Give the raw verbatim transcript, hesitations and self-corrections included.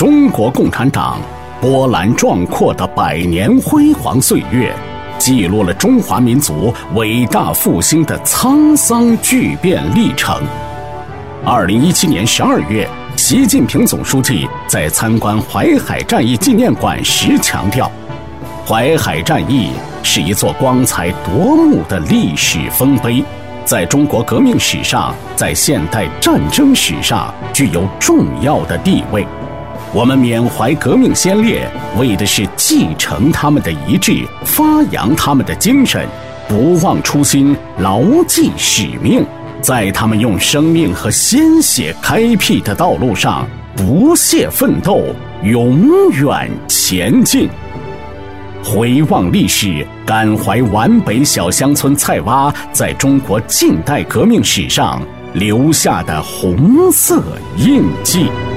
中国共产党波澜壮阔的百年辉煌岁月，记录了中华民族伟大复兴的沧桑巨变历程。二零一七年十二月，习近平总书记在参观淮海战役纪念馆时强调，淮海战役是一座光彩夺目的历史丰碑，在中国革命史上，在现代战争史上具有重要的地位。我们缅怀革命先烈，为的是继承他们的遗志，发扬他们的精神，不忘初心，牢记使命，在他们用生命和鲜血开辟的道路上不懈奋斗，永远前进。回望历史，感怀皖北小乡村菜蛙在中国近代革命史上留下的红色印记。